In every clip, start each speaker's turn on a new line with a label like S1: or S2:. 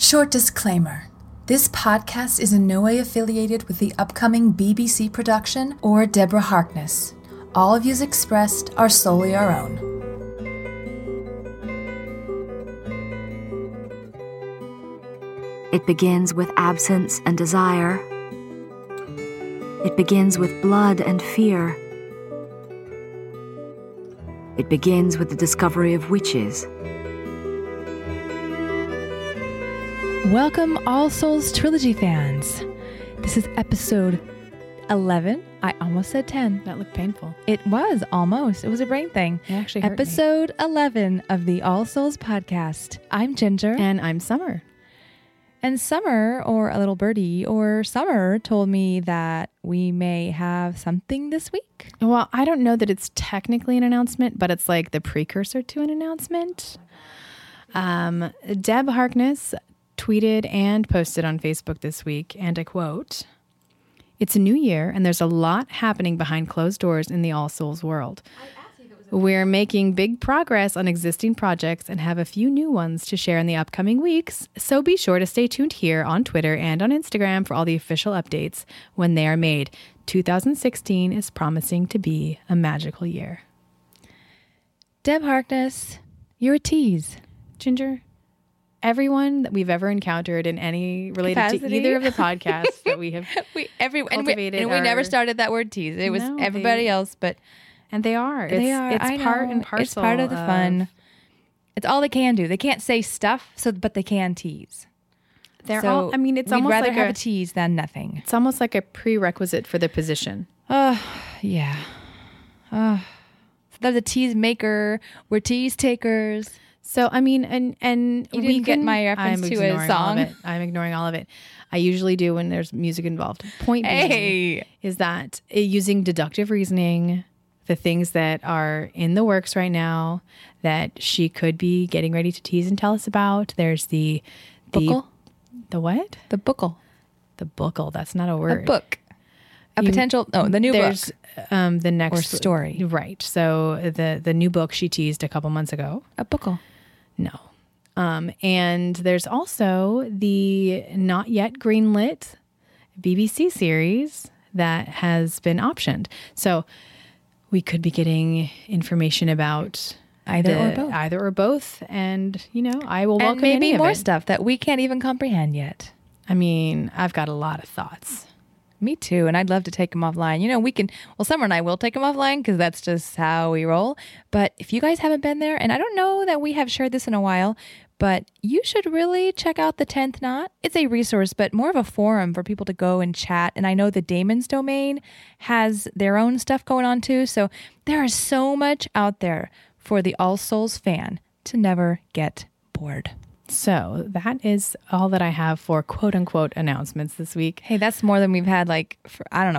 S1: Short disclaimer. This podcast is in no way affiliated with the upcoming BBC production or Deborah Harkness. All views expressed are solely our own.
S2: It begins with absence and desire. It begins with blood and fear. It begins with the discovery of witches.
S3: Welcome, All Souls Trilogy fans. This is episode 11. I almost said 10.
S4: That looked painful.
S3: It was almost. It was a brain thing.
S4: It actually hurt
S3: Episode 11 of the All Souls podcast. I'm Ginger.
S4: And I'm Summer.
S3: And Summer, or a little birdie, or Summer told me that we may have something this week.
S4: Well, I don't know that it's technically an announcement, but it's like the precursor to an announcement. Deb Harkness tweeted and posted on Facebook this week, and I quote, "It's a new year and there's a lot happening behind closed doors in the All Souls world. We're making big progress on existing projects and have a few new ones to share in the upcoming weeks, so be sure to stay tuned here on Twitter and on Instagram for all the official updates when they are made. 2016 is promising to be a magical year."
S3: Deb Harkness, you're a tease.
S4: Ginger, everyone that we've ever encountered in any related
S3: Capacity.
S4: to either of the podcasts that we have cultivated,
S3: and we never started that word tease. It was
S4: No,
S3: everybody else, but
S4: and they are.
S3: they are.
S4: It's
S3: I
S4: part
S3: know.
S4: and parcel.
S3: It's part of the fun. It's all they can do. They can't say stuff, but they can tease.
S4: They're
S3: So
S4: all. I mean, it's
S3: we'd
S4: almost
S3: rather
S4: like
S3: have a tease than nothing.
S4: It's almost like a prerequisite for the position.
S3: Yeah. So they're the tease maker. We're tease takers.
S4: So I mean, and
S3: You didn't get my reference
S4: I'm
S3: to a
S4: ignoring all of
S3: song?
S4: it. I'm ignoring all of it. I usually do when there's music involved. Point being
S3: Hey.
S4: is that using deductive reasoning, the things that are in the works right now that she could be getting ready to tease and tell us about. There's the
S3: Bookle?
S4: The what?
S3: The bookle.
S4: The bookle. That's not a
S3: A
S4: word.
S3: book. The new
S4: There's
S3: book.
S4: the next
S3: Or story.
S4: Right. So the new book she teased a couple months ago.
S3: A bookle.
S4: No. And there's also the not yet greenlit BBC series that has been optioned. So we could be getting information about either or both. And, I will welcome
S3: And maybe
S4: any
S3: more
S4: of it.
S3: stuff that we can't even comprehend yet.
S4: I mean, I've got a lot of thoughts.
S3: Me too. And I'd love to take them offline. Summer and I will take them offline because that's just how we roll. But if you guys haven't been there, and I don't know that we have shared this in a while, but you should really check out the 10th Knot. It's a resource, but more of a forum for people to go and chat. And I know the Damon's Domain has their own stuff going on too. So there is so much out there for the All Souls fan to never get bored.
S4: So that is all that I have for quote unquote announcements this week.
S3: Hey, that's more than we've had for,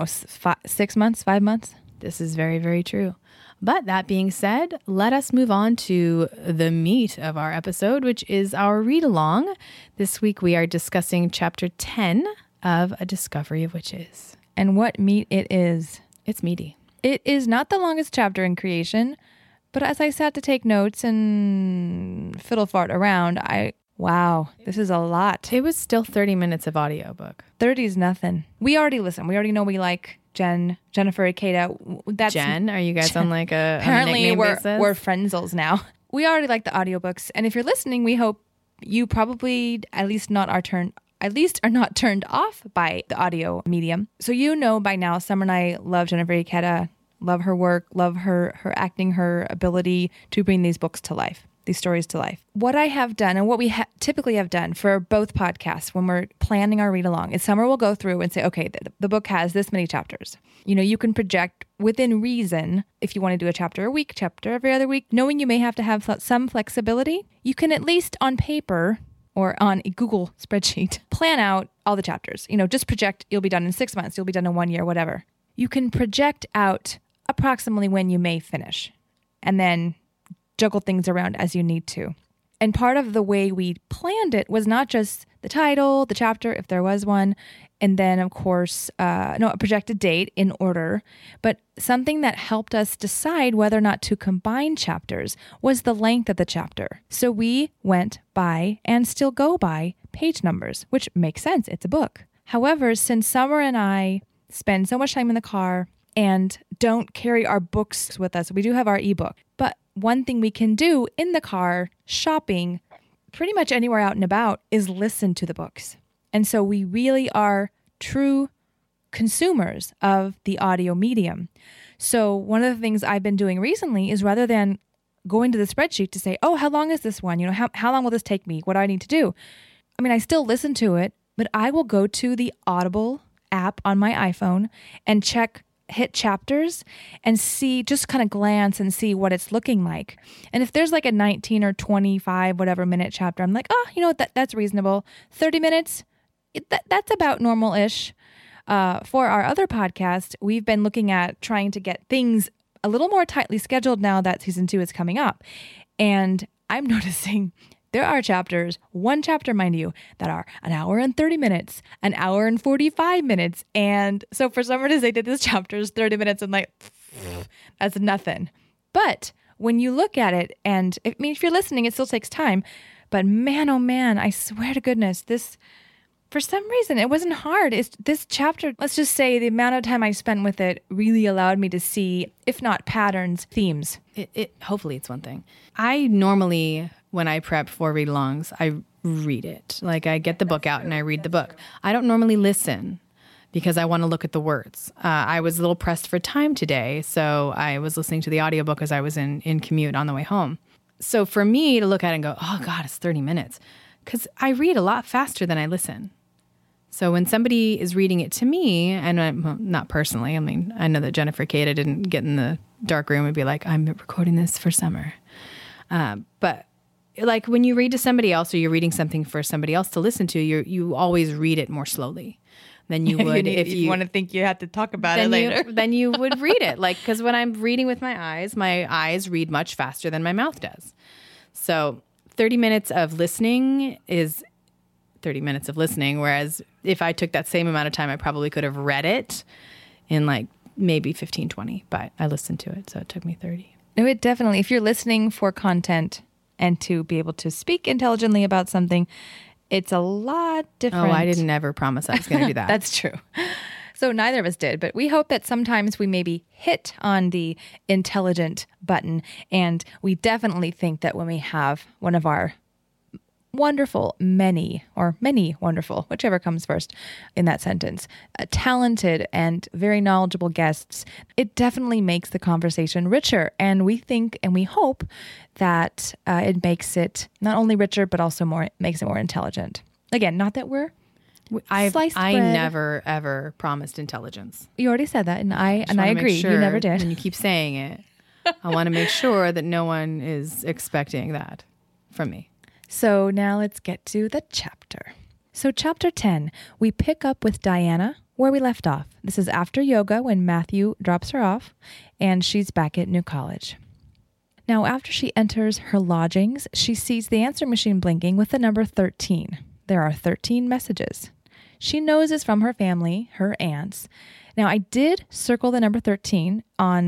S3: 6 months, 5 months.
S4: This is very, very true. But that being said, let us move on to the meat of our episode, which is our read along. This week we are discussing chapter 10 of A Discovery of Witches.
S3: And what meat it is.
S4: It's meaty.
S3: It is not the longest chapter in creation, but as I sat to take notes and fiddle fart around, wow, this is a lot.
S4: It was still 30 minutes of audiobook.
S3: 30 is nothing. We already listen. We already know we like Jennifer Ikeda. That's
S4: Jen, are you guys on like a
S3: apparently
S4: on a
S3: we're
S4: basis?
S3: friendsels now. We already like the audiobooks, and if you're listening, we hope you probably at least are not turned off by the audio medium. So by now, Summer and I love Jennifer Ikeda, love her work, love her acting, her ability to bring these books to life. These stories to life. What I have done and what we typically have done for both podcasts when we're planning our read along is Summer will go through and say, okay, the book has this many chapters. You can project within reason if you want to do a chapter a week, chapter every other week, knowing you may have to have some flexibility. You can at least on paper or on a Google spreadsheet plan out all the chapters. Just project you'll be done in 6 months, you'll be done in 1 year, whatever. You can project out approximately when you may finish and then juggle things around as you need to. And part of the way we planned it was not just the title, the chapter, if there was one, and then, of course, a projected date in order. But something that helped us decide whether or not to combine chapters was the length of the chapter. So we went by, and still go by, page numbers, which makes sense. It's a book. However, since Summer and I spend so much time in the car and don't carry our books with us, we do have our ebook. But one thing we can do in the car, shopping, pretty much anywhere out and about, is listen to the books. And so we really are true consumers of the audio medium. So one of the things I've been doing recently is, rather than going to the spreadsheet to say, oh, how long is this one? How long will this take me? What do I need to do? I mean, I still listen to it, but I will go to the Audible app on my iPhone and hit chapters and see, just kind of glance and see what it's looking like. And if there's like a 19 or 25, whatever minute chapter, I'm like, oh, that's reasonable. 30 minutes, that's about normal-ish. For our other podcast, we've been looking at trying to get things a little more tightly scheduled now that season 2 is coming up. And I'm noticing there are chapters, one chapter, mind you, that are an hour and 30 minutes, an hour and 45 minutes. And so for Summer to say that this chapter is 30 minutes, I'm like, that's nothing. But when you look at it, and if you're listening, it still takes time. But man, oh man, I swear to goodness, for some reason, it wasn't hard. This chapter, let's just say the amount of time I spent with it really allowed me to see, if not patterns, themes.
S4: Hopefully it's one thing. I normally, when I prep for read-alongs, I read it. Like, I get the book out and I read the book. I don't normally listen because I want to look at the words. I was a little pressed for time today, so I was listening to the audiobook as I was in commute on the way home. So for me to look at it and go, oh God, it's 30 minutes. Because I read a lot faster than I listen. So when somebody is reading it to me, and not personally, I mean, I know that Jennifer Kate, I didn't get in the dark room and be like, I'm recording this for Summer. But like when you read to somebody else, or you're reading something for somebody else to listen to, you always read it more slowly than you would if you
S3: want to think you have to talk about it later.
S4: Then you would read it. Like, because when I'm reading with my eyes read much faster than my mouth does. So 30 minutes of listening is 30 minutes of listening, whereas if I took that same amount of time, I probably could have read it in like maybe 15, 20, but I listened to it, so it took me 30.
S3: No, it definitely, if you're listening for content and to be able to speak intelligently about something, it's a lot different.
S4: Oh, I didn't ever promise I was going to do that.
S3: That's true. So neither of us did, but we hope that sometimes we maybe hit on the intelligent button, and we definitely think that when we have one of our many wonderful, whichever comes first in that sentence, talented and very knowledgeable guests, it definitely makes the conversation richer. And we think and we hope that it makes it not only richer, but also makes it more intelligent. Again, not that I
S4: never ever promised intelligence.
S3: You already said that, and I agree.
S4: Sure,
S3: you never did.
S4: And you keep saying it. I want to make sure that no one is expecting that from me.
S3: So now let's get to the chapter. So chapter 10, we pick up with Diana where we left off. This is after yoga when Matthew drops her off and she's back at New College. Now, after she enters her lodgings, she sees the answer machine blinking with the number 13. There are 13 messages. She knows it's from her family, her aunts. Now, I did circle the number 13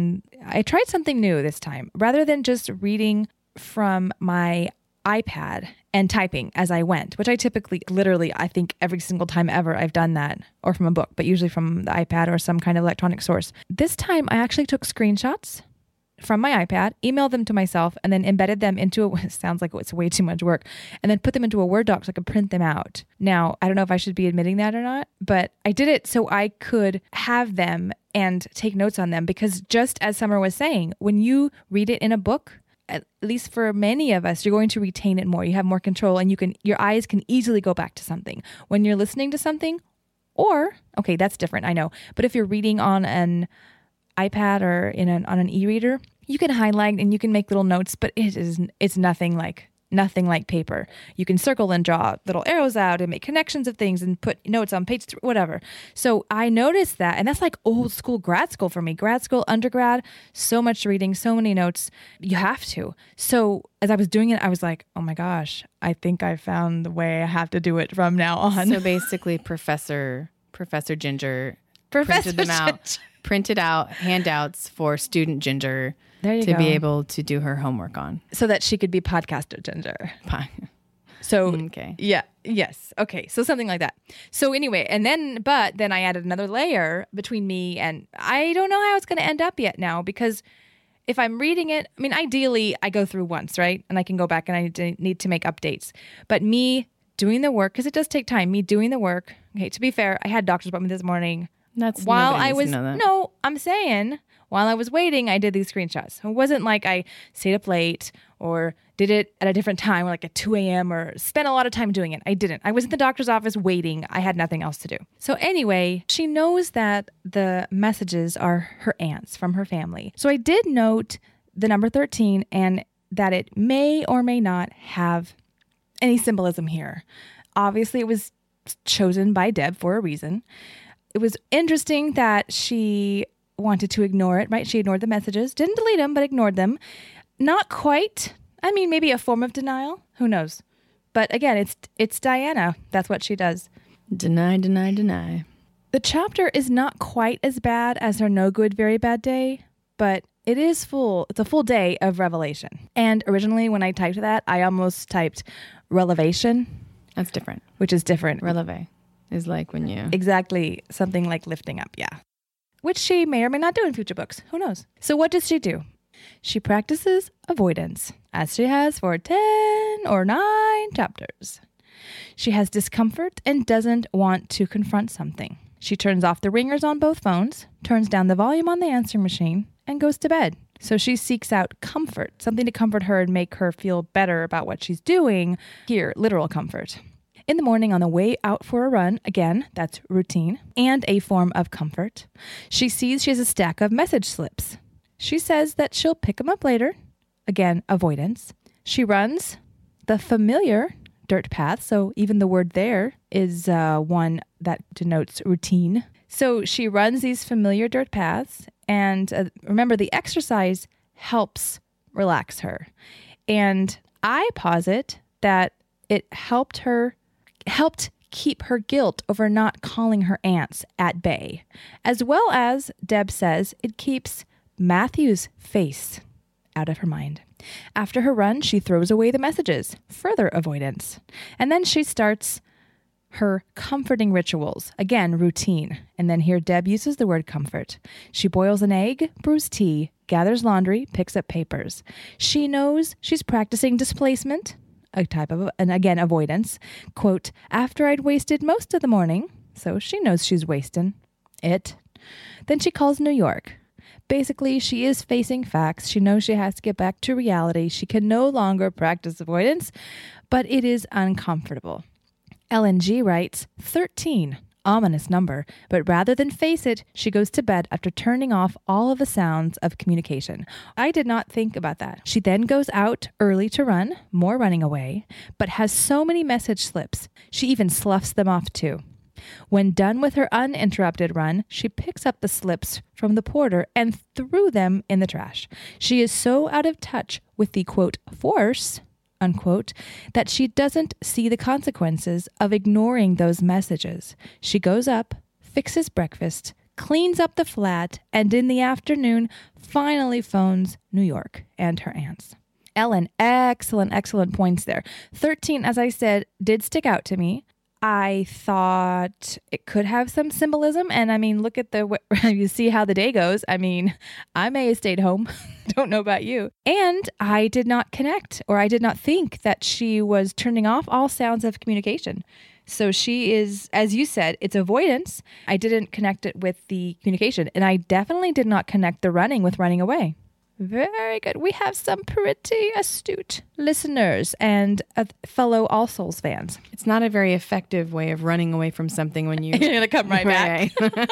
S3: I tried something new this time. Rather than just reading from my iPad and typing as I went, which I typically, literally, I think every single time ever I've done that, or from a book, but usually from the iPad or some kind of electronic source. This time I actually took screenshots from my iPad, emailed them to myself, and then embedded them into it sounds like it's way too much work, and then put them into a Word doc so I could print them out. Now, I don't know if I should be admitting that or not, but I did it so I could have them and take notes on them, because just as Summer was saying, when you read it in a book, at least for many of us, you're going to retain it more. You have more control, and your eyes can easily go back to something. When you're listening to something, okay, that's different, I know. But if you're reading on an iPad or on an e-reader, you can highlight and you can make little notes, but it's nothing like paper. You can circle and draw little arrows out and make connections of things and put notes on page 3, whatever. So I noticed that, and that's like old school grad school for me. Grad school, undergrad, so much reading, so many notes. You have to. So as I was doing it, I was like, oh my gosh, I think I found the way I have to do it from now on.
S4: So basically, Professor Ginger printed out handouts for student Ginger to be able to do her homework on.
S3: So that she could be podcaster Ginger. So,
S4: Okay.
S3: yeah, yes. Okay. So something like that. So anyway, but then I added another layer between me and I don't know how it's going to end up yet now, because if I'm reading it, I mean, ideally I go through once, right? And I can go back and I need to make updates. But me doing the work, because it does take time, me doing the work. Okay, to be fair, I had doctor's appointment this morning. While I was, no, I'm saying while I was waiting, I did these screenshots. It wasn't like I stayed up late or did it at a different time, or like at 2 a.m. or spent a lot of time doing it. I didn't. I was in the doctor's office waiting. I had nothing else to do. So anyway, she knows that the messages are her aunt's from her family. So I did note the number 13 and that it may or may not have any symbolism here. Obviously, it was chosen by Deb for a reason. It was interesting that she wanted to ignore it, right? She ignored the messages, didn't delete them, but ignored them. Not quite. I mean, maybe a form of denial. Who knows? But again, it's Diana. That's what she does.
S4: Deny, deny, deny.
S3: The chapter is not quite as bad as her No Good, Very Bad Day, but it is full. It's a full day of revelation. And originally when I typed that, I almost typed relevation.
S4: That's different.
S3: Which is different.
S4: Releve is like when you...
S3: Exactly. Something like lifting up, yeah. Which she may or may not do in future books. Who knows? So what does she do? She practices avoidance, as she has for 10 or 9 chapters. She has discomfort and doesn't want to confront something. She turns off the ringers on both phones, turns down the volume on the answering machine, and goes to bed. So she seeks out comfort, something to comfort her and make her feel better about what she's doing. Here, literal comfort. In the morning on the way out for a run, again, that's routine, and a form of comfort. She sees she has a stack of message slips. She says that she'll pick them up later. Again, avoidance. She runs the familiar dirt path, so even the word there is one that denotes routine. So she runs these familiar dirt paths, and remember, the exercise helps relax her. And I posit that it helped keep her guilt over not calling her aunts at bay, as well as, Deb says, it keeps Matthew's face out of her mind. After her run, she throws away the messages, further avoidance. And then she starts her comforting rituals, again, routine. And then here Deb uses the word comfort. She boils an egg, brews tea, gathers laundry, picks up papers. She knows she's practicing displacement, a type of, and again, avoidance. Quote, after I'd wasted most of the morning, so she knows she's wasting it. Then she calls New York. Basically, she is facing facts. She knows she has to get back to reality. She can no longer practice avoidance, but it is uncomfortable. Ellen G. writes, 13, ominous number, but rather than face it, she goes to bed after turning off all of the sounds of communication. I did not think about that. She then goes out early to run, more running away, but has so many message slips. She even sloughs them off too. When done with her uninterrupted run, she picks up the slips from the porter and threw them in the trash. She is so out of touch with the, quote, force, unquote, that she doesn't see the consequences of ignoring those messages. She goes up, fixes breakfast, cleans up the flat, and in the afternoon finally phones New York and her aunts. Ellen, excellent points there. 13, as I said, did stick out to me. I thought it could have some symbolism. And I mean, look at you see how the day goes. I mean, I may have stayed home. Don't know about you. And I did not connect, or I did not think that she was turning off all sounds of communication. So she is, as you said, it's avoidance. I didn't connect it with the communication. And I definitely did not connect the running with running away. Very good. We have some pretty astute listeners and fellow All Souls fans.
S4: It's not a very effective way of running away from something when you're
S3: going to come right back.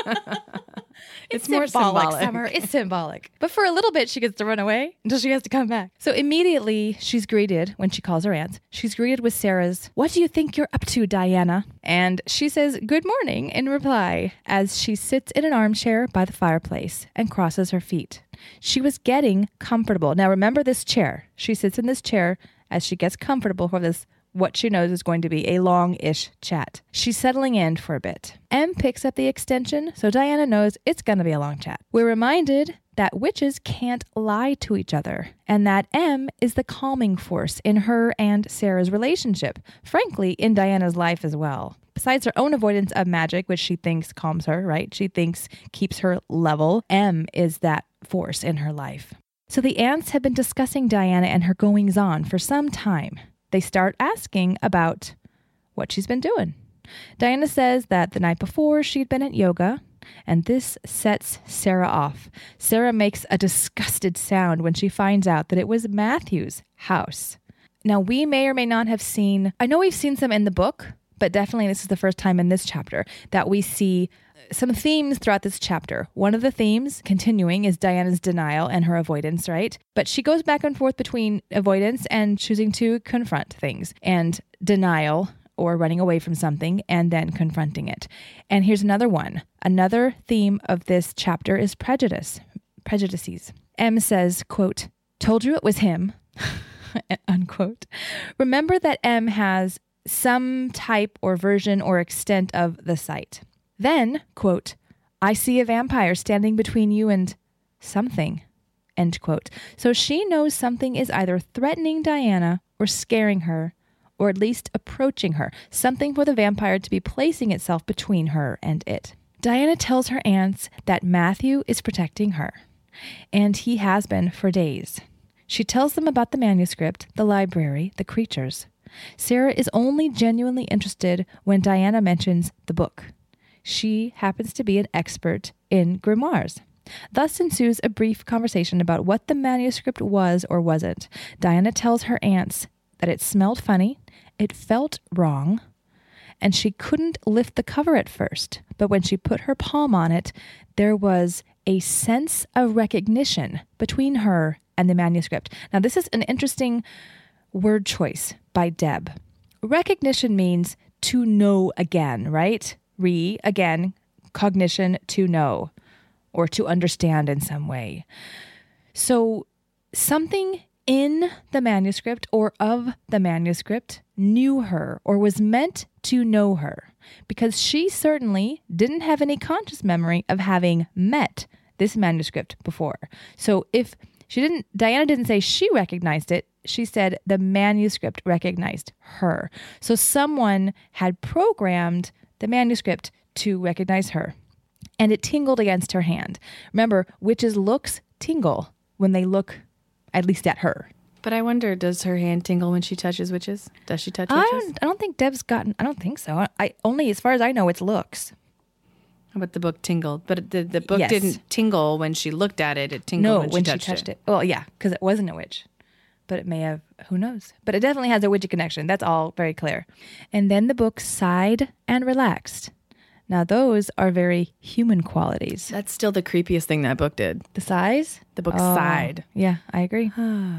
S4: It's more symbolic.
S3: Summer. It's symbolic. But for a little bit, she gets to run away until she has to come back. So immediately she's greeted, when she calls her aunt, she's greeted with Sarah's, "What do you think you're up to, Diana?" And she says, "Good morning," in reply, as she sits in an armchair by the fireplace and crosses her feet. She was getting comfortable. Now remember this chair. She sits in this chair as she gets comfortable for this what she knows is going to be a long-ish chat. She's settling in for a bit. M picks up the extension, so Diana knows it's going to be a long chat. We're reminded that witches can't lie to each other, and that M is the calming force in her and Sarah's relationship, frankly, in Diana's life as well. Besides her own avoidance of magic, which she thinks calms her, right? She thinks keeps her level. M is that force in her life. So the aunts have been discussing Diana and her goings-on for some time. They start asking about what she's been doing. Diana says that the night before she'd been at yoga, and this sets Sarah off. Sarah makes a disgusted sound when she finds out that it was Matthew's house. Now, we may or may not have seen, I know we've seen some in the book, but definitely this is the first time in this chapter that we see some themes throughout this chapter. One of the themes continuing is Diana's denial and her avoidance, right? But she goes back and forth between avoidance and choosing to confront things, and denial or running away from something and then confronting it. And here's another one. Another theme of this chapter is prejudices. M says, quote, "Told you it was him," unquote. Remember that M has some type or version or extent of the sight. Then, quote, "I see a vampire standing between you and something," end quote. So she knows something is either threatening Diana or scaring her, or at least approaching her, something for the vampire to be placing itself between her and it. Diana tells her aunts that Matthew is protecting her, and he has been for days. She tells them about the manuscript, the library, the creatures. Sarah is only genuinely interested when Diana mentions the book. She happens to be an expert in grimoires. Thus ensues a brief conversation about what the manuscript was or wasn't. Diana tells her aunts that it smelled funny, it felt wrong, and she couldn't lift the cover at first. But when she put her palm on it, there was a sense of recognition between her and the manuscript. Now, this is an interesting word choice by Deb. Recognition means to know again, right? Again, cognition, to know, or to understand in some way. So something in the manuscript or of the manuscript knew her or was meant to know her, because she certainly didn't have any conscious memory of having met this manuscript before. So if Diana didn't say she recognized it, she said the manuscript recognized her. So someone had programmed the manuscript to recognize her, and it tingled against her hand. Remember, witches' looks tingle when they look at least at her.
S4: But I wonder, does her hand tingle when she touches witches? Does she touch witches?
S3: I don't think Deb's gotten, I don't think so. Only as far as I know, it's looks.
S4: How about the book tingled? But the book
S3: Yes.
S4: didn't tingle when she looked at it. It tingled when she touched it.
S3: Well, yeah, because it wasn't a witch. But it may have, who knows? But it definitely has a witchy connection. That's all very clear. And then the book sighed and relaxed. Now, those are very human qualities.
S4: That's still the creepiest thing that book did.
S3: The sighs?
S4: The book sighed.
S3: Yeah, I agree.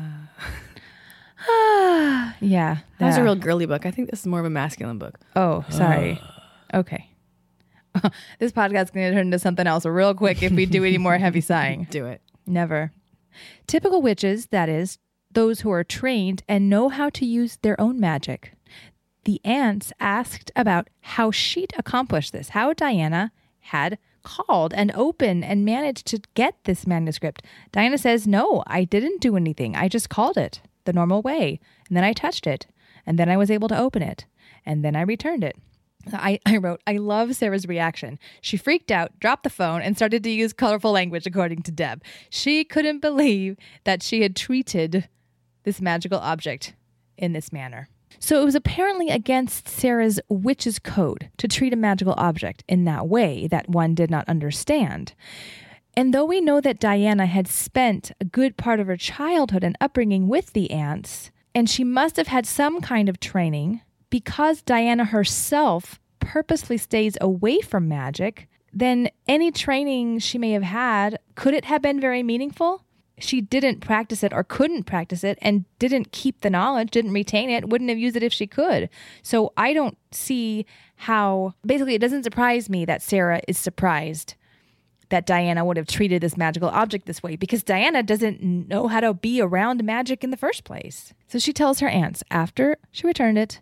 S3: Yeah.
S4: That was a real girly book. I think this is more of a masculine book.
S3: Oh, sorry. Okay. This podcast is going to turn into something else real quick if we do any more heavy sighing.
S4: Do it.
S3: Never. Typical witches, that is, those who are trained and know how to use their own magic. The aunts asked about how she'd accomplished this, how Diana had called and opened and managed to get this manuscript. Diana says, "No, I didn't do anything. I just called it the normal way. And then I touched it. And then I was able to open it. And then I returned it." I wrote, I love Sarah's reaction. She freaked out, dropped the phone, and started to use colorful language, according to Deb. She couldn't believe that she had treated this magical object in this manner. So it was apparently against Sarah's witch's code to treat a magical object in that way that one did not understand. And though we know that Diana had spent a good part of her childhood and upbringing with the aunts, and she must have had some kind of training, because Diana herself purposely stays away from magic, then any training she may have had, could it have been very meaningful? She didn't practice it or couldn't practice it and didn't keep the knowledge, didn't retain it, wouldn't have used it if she could. So I don't see how, basically it doesn't surprise me that Sarah is surprised that Diana would have treated this magical object this way, because Diana doesn't know how to be around magic in the first place. So she tells her aunts after she returned it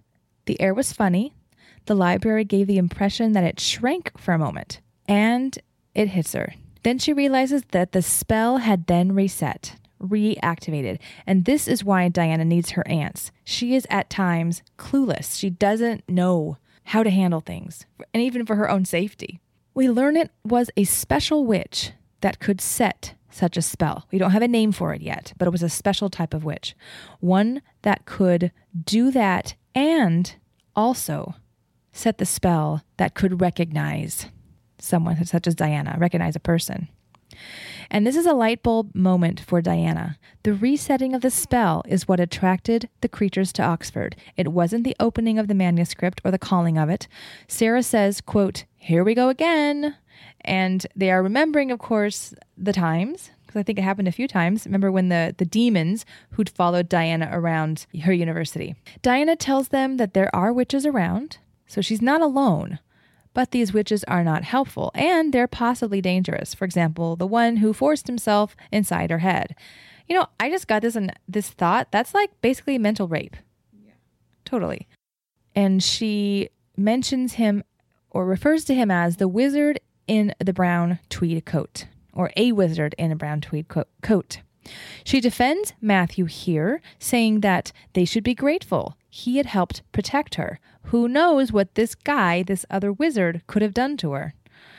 S3: The air was funny. The library gave the impression that it shrank for a moment. And it hits her. Then she realizes that the spell had then reactivated. And this is why Diana needs her aunts. She is at times clueless. She doesn't know how to handle things, and even for her own safety. We learn it was a special witch that could set such a spell. We don't have a name for it yet, but it was a special type of witch. One that could do that and also set the spell that could recognize someone such as Diana, recognize a person. And this is a light bulb moment for Diana. The resetting of the spell is what attracted the creatures to Oxford. It wasn't the opening of the manuscript or the calling of it. Sarah says, quote, "Here we go again." And they are remembering, of course, the times, because I think it happened a few times. Remember when the demons who'd followed Diana around her university. Diana tells them that there are witches around, so she's not alone. But these witches are not helpful, and they're possibly dangerous. For example, the one who forced himself inside her head. You know, I just got this thought. That's like basically mental rape. Yeah. Totally. And she mentions him or refers to him as the wizard in the brown tweed coat, or a wizard in a brown tweed coat. She defends Matthew here, saying that they should be grateful. He had helped protect her. Who knows what this guy, this other wizard, could have done to her?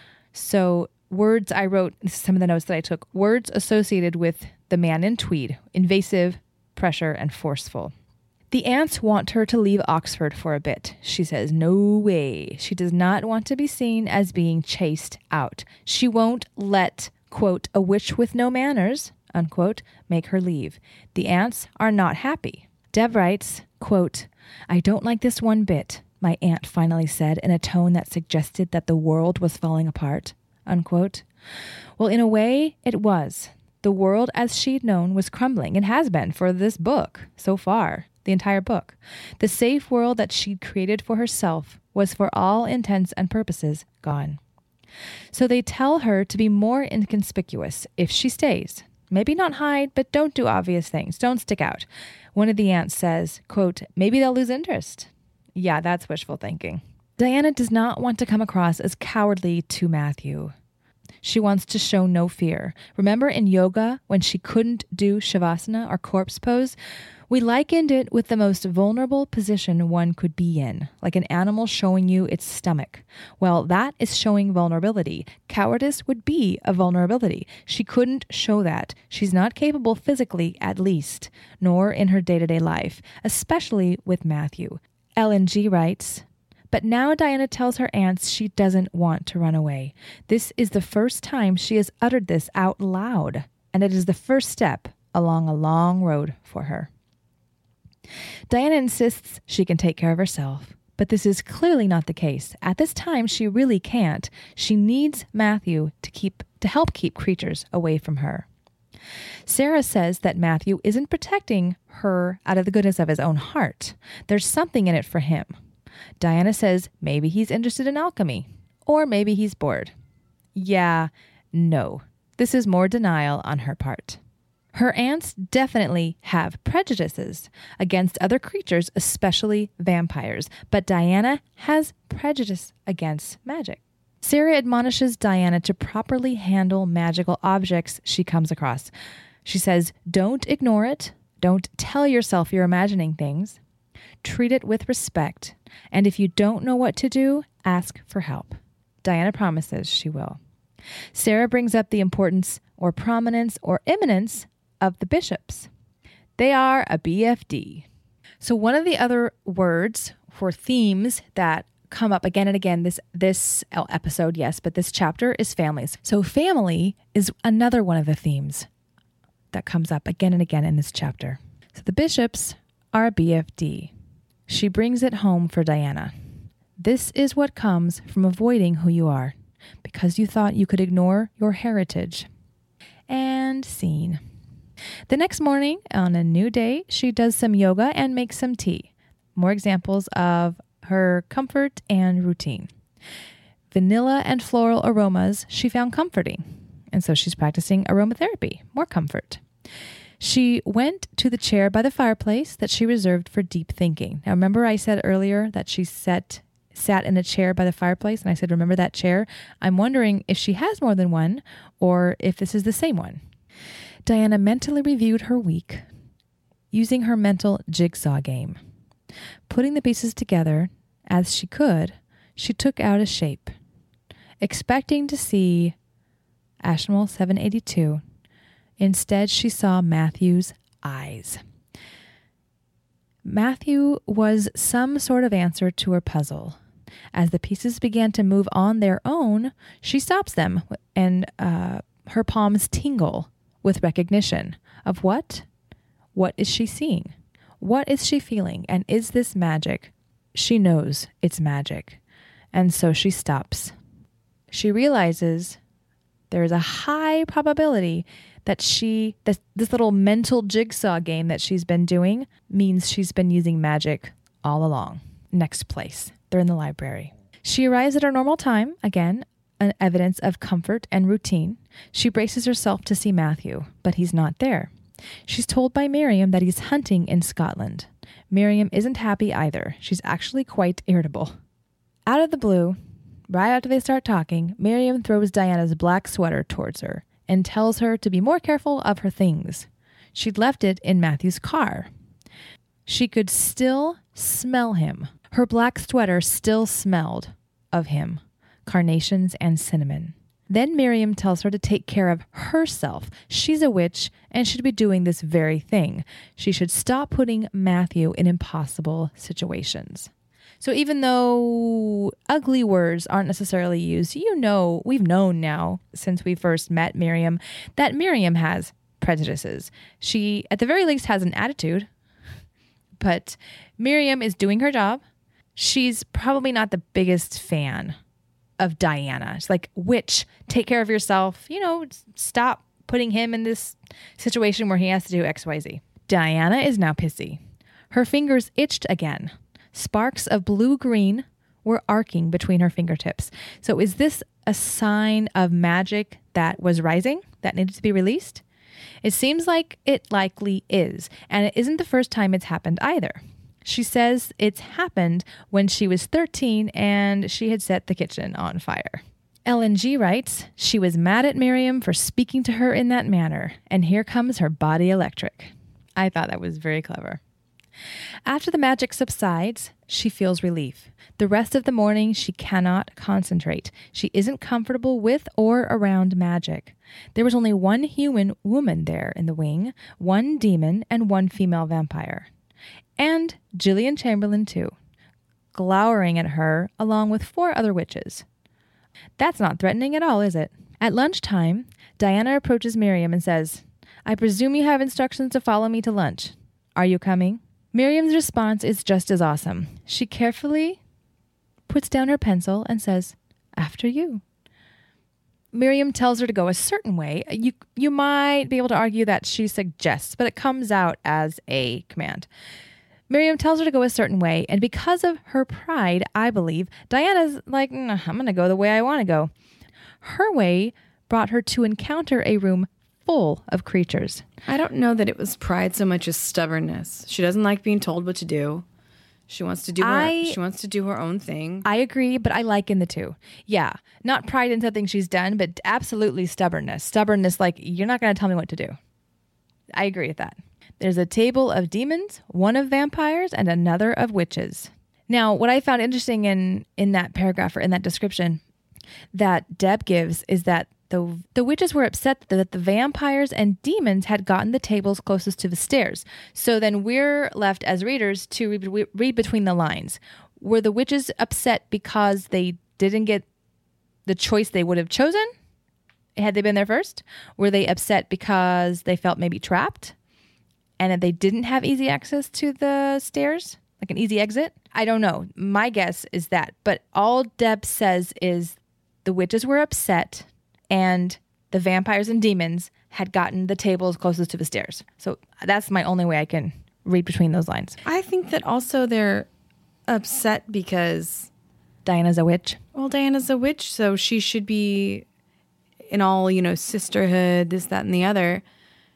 S3: So words I wrote, this is some of the notes that I took, words associated with the man in tweed, invasive, pressure, and forceful. The aunts want her to leave Oxford for a bit. She says, no way. She does not want to be seen as being chased out. She won't let, quote, a witch with no manners, unquote, make her leave. The aunts are not happy. Deb writes, quote, I don't like this one bit, my aunt finally said in a tone that suggested that the world was falling apart, unquote. Well, in a way, it was. The world as she'd known was crumbling and has been for this book so far, the entire book. The safe world that she'd created for herself was for all intents and purposes gone. So they tell her to be more inconspicuous if she stays. Maybe not hide, but don't do obvious things. Don't stick out. One of the aunts says, quote, maybe they'll lose interest. Yeah, that's wishful thinking. Diana does not want to come across as cowardly to Matthew. She wants to show no fear. Remember in yoga when she couldn't do Shavasana or corpse pose? We likened it with the most vulnerable position one could be in, like an animal showing you its stomach. Well, that is showing vulnerability. Cowardice would be a vulnerability. She couldn't show that. She's not capable physically, at least, nor in her day-to-day life, especially with Matthew. Ellen G. writes, but now Diana tells her aunts she doesn't want to run away. This is the first time she has uttered this out loud, and it is the first step along a long road for her. Diana insists she can take care of herself, but this is clearly not the case. At this time, she really can't. She needs Matthew to help keep creatures away from her. Sarah says that Matthew isn't protecting her out of the goodness of his own heart. There's something in it for him. Diana says maybe he's interested in alchemy, or maybe he's bored. Yeah, no. This is more denial on her part. Her aunts definitely have prejudices against other creatures, especially vampires, but Diana has prejudice against magic. Sarah admonishes Diana to properly handle magical objects she comes across. She says, don't ignore it. Don't tell yourself you're imagining things. Treat it with respect. And if you don't know what to do, ask for help. Diana promises she will. Sarah brings up the importance or prominence or eminence of the bishops. They are a BFD. So one of the other words for themes that come up again and again this episode, yes, but this chapter is families. So family is another one of the themes that comes up again and again in this chapter. So the bishops are a BFD. She brings it home for Diana. This is what comes from avoiding who you are, because you thought you could ignore your heritage. And scene. The next morning, on a new day, she does some yoga and makes some tea. More examples of her comfort and routine. Vanilla and floral aromas she found comforting, and so she's practicing aromatherapy, more comfort. She went to the chair by the fireplace that she reserved for deep thinking. Now, remember I said earlier that she sat in a chair by the fireplace, and I said, remember that chair? I'm wondering if she has more than one or if this is the same one. Diana mentally reviewed her week using her mental jigsaw game. Putting the pieces together as she could, she took out a shape. Expecting to see Ashmole 782, instead she saw Matthew's eyes. Matthew was some sort of answer to her puzzle. As the pieces began to move on their own, she stops them, and her palms tingle with recognition of what? What is she seeing? What is she feeling? And is this magic? She knows it's magic, and so she stops. She realizes there is a high probability that this little mental jigsaw game that she's been doing means she's been using magic all along. Next place. They're in the library. She arrives at her normal time, again, an evidence of comfort and routine. She braces herself to see Matthew, but he's not there. She's told by Miriam that he's hunting in Scotland. Miriam isn't happy either. She's actually quite irritable. Out of the blue, right after they start talking, Miriam throws Diana's black sweater towards her and tells her to be more careful of her things. She'd left it in Matthew's car. She could still smell him. Her black sweater still smelled of him, carnations and cinnamon. Then Miriam tells her to take care of herself. She's a witch and should be doing this very thing. She should stop putting Matthew in impossible situations. So even though ugly words aren't necessarily used, we've known now since we first met Miriam that Miriam has prejudices. She, at the very least, has an attitude, but Miriam is doing her job. She's probably not the biggest fan of Diana. She's like, witch, take care of yourself. Stop putting him in this situation where he has to do X, Y, Z. Diana is now pissy. Her fingers itched again. Sparks of blue-green were arcing between her fingertips. So is this a sign of magic that was rising, that needed to be released? It seems like it likely is, and it isn't the first time it's happened either. She says it's happened when she was 13 and she had set the kitchen on fire. Ellen G. writes, she was mad at Miriam for speaking to her in that manner, and here comes her body electric. I thought that was very clever. After the magic subsides, she feels relief. The rest of the morning, she cannot concentrate. She isn't comfortable with or around magic. There was only one human woman there in the wing, one demon, and one female vampire. And Gillian Chamberlain, too, glowering at her along with 4 other witches. That's not threatening at all, is it? At lunchtime, Diana approaches Miriam and says, I presume you have instructions to follow me to lunch. Are you coming? Miriam's response is just as awesome. She carefully puts down her pencil and says, after you. Miriam tells her to go a certain way. You might be able to argue that she suggests, but it comes out as a command. Miriam tells her to go a certain way, and because of her pride, I believe, Diana's like, I'm going to go the way I want to go. Her way brought her to encounter a room full of creatures.
S4: I don't know that it was pride so much as stubbornness. She doesn't like being told what to do. She wants to do her own thing.
S3: I agree, but I liken the two. Yeah, not pride in something she's done, but absolutely stubbornness. Stubbornness, like, you're not going to tell me what to do. I agree with that. There's a table of demons, one of vampires, and another of witches. Now, what I found interesting in that paragraph or in that description that Deb gives is that the witches were upset that the vampires and demons had gotten the tables closest to the stairs. So then we're left as readers to read between the lines. Were the witches upset because they didn't get the choice they would have chosen had they been there first? Were they upset because they felt maybe trapped and that they didn't have easy access to the stairs, like an easy exit? I don't know. My guess is that. But all Deb says is the witches were upset and the vampires and demons had gotten the tables closest to the stairs. So that's my only way I can read between those lines.
S4: I think that also they're upset because
S3: Diana's a witch.
S4: Well, Diana's a witch, so she should be in all, sisterhood, this, that, and the other.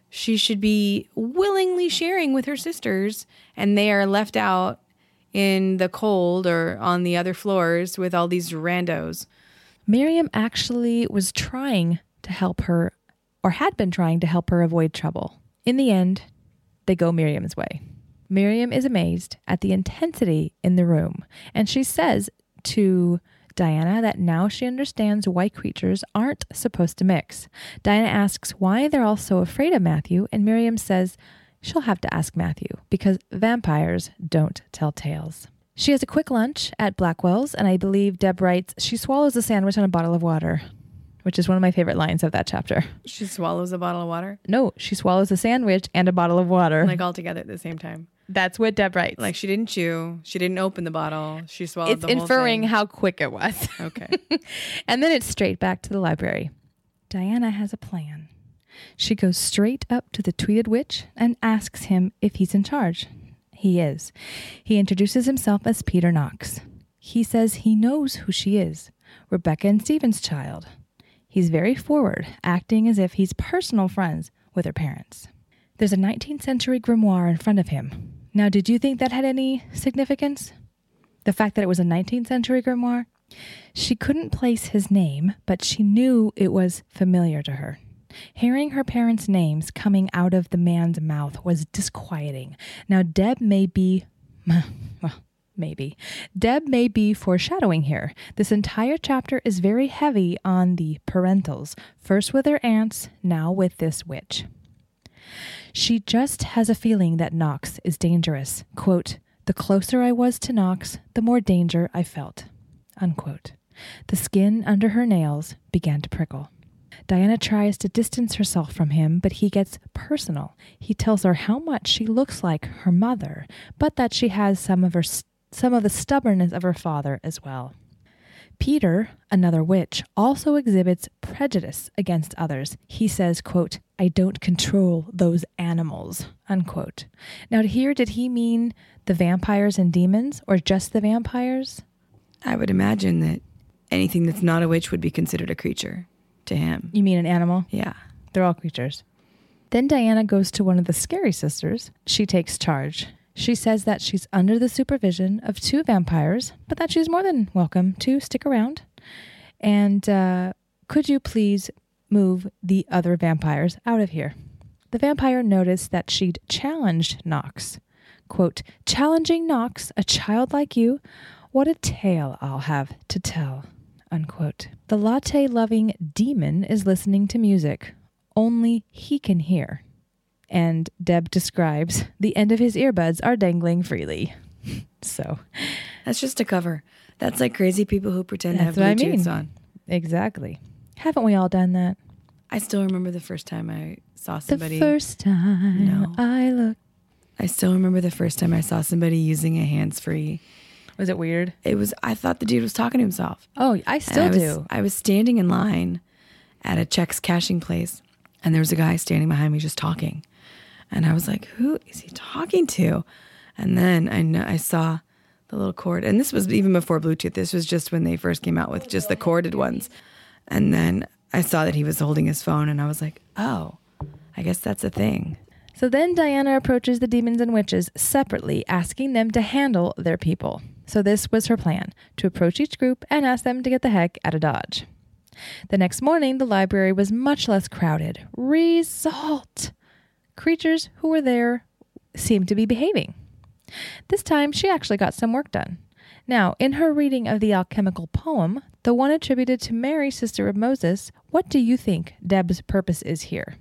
S4: she should be willingly sharing with her sisters, and they are left out in the cold or on the other floors with all these randos.
S3: Miriam actually was trying to help her, or had been trying to help her avoid trouble. In the end, they go Miriam's way. Miriam is amazed at the intensity in the room, and she says to Diana that now she understands why creatures aren't supposed to mix. Diana asks why they're all so afraid of Matthew, and Miriam says she'll have to ask Matthew because vampires don't tell tales. She has a quick lunch at Blackwell's, and I believe Deb writes she swallows a sandwich and a bottle of water, which is one of my favorite lines of that chapter.
S4: She swallows a bottle of water?
S3: No, she swallows a sandwich and a bottle of water.
S4: Like all together at the same time.
S3: That's what Deb writes.
S4: Like she didn't chew. She didn't open the bottle. She swallowed
S3: it's
S4: the whole thing.
S3: It's inferring how quick it was.
S4: Okay.
S3: And then it's straight back to the library. Diana has a plan. She goes straight up to the tweeted witch and asks him if he's in charge. He is. He introduces himself as Peter Knox. He says he knows who she is, Rebecca and Stephen's child. He's very forward, acting as if he's personal friends with her parents. There's a 19th century grimoire in front of him. Now, did you think that had any significance? The fact that it was a 19th century grimoire? She couldn't place his name, but she knew it was familiar to her. Hearing her parents' names coming out of the man's mouth was disquieting. Now, Deb may be foreshadowing here. This entire chapter is very heavy on the parentals, first with her aunts, now with this witch. She just has a feeling that Knox is dangerous. Quote, the closer I was to Knox, the more danger I felt. Unquote. The skin under her nails began to prickle. Diana tries to distance herself from him, but he gets personal. He tells her how much she looks like her mother, but that she has some of the stubbornness of her father as well. Peter, another witch, also exhibits prejudice against others. He says, quote, I don't control those animals, unquote. Now here, did he mean the vampires and demons or just the vampires?
S4: I would imagine that anything that's not a witch would be considered a creature to him.
S3: You mean an animal?
S4: Yeah.
S3: They're all creatures. Then Diana goes to one of the scary sisters. She takes charge. She says that she's under the supervision of 2 vampires, but that she's more than welcome to stick around. And could you please move the other vampires out of here? The vampire noticed that she'd challenged Knox. Quote, challenging Knox, a child like you? What a tale I'll have to tell. Unquote. The latte-loving demon is listening to music. Only he can hear. And Deb describes the end of his earbuds are dangling freely. So
S4: that's just a cover. That's like crazy people who pretend to have
S3: Bluetooth
S4: Bluetooths on.
S3: Exactly. Haven't we all done that?
S4: I still remember the first time I saw somebody.
S3: The first time I looked.
S4: I still remember the first time I saw somebody using a hands-free.
S3: Was it weird?
S4: I thought the dude was talking to himself.
S3: Oh, I still do.
S4: I was standing in line at a checks cashing place, and there was a guy standing behind me just talking. And I was like, who is he talking to? And then I saw the little cord. And this was even before Bluetooth. This was just when they first came out with just the corded ones. And then I saw that he was holding his phone, and I was like, oh, I guess that's a thing.
S3: So then Diana approaches the demons and witches separately, asking them to handle their people. So this was her plan, to approach each group and ask them to get the heck out of Dodge. The next morning, the library was much less crowded. Result! Creatures who were there seemed to be behaving. This time, she actually got some work done. Now, in her reading of the alchemical poem, the one attributed to Mary, sister of Moses, what do you think Deb's purpose is here?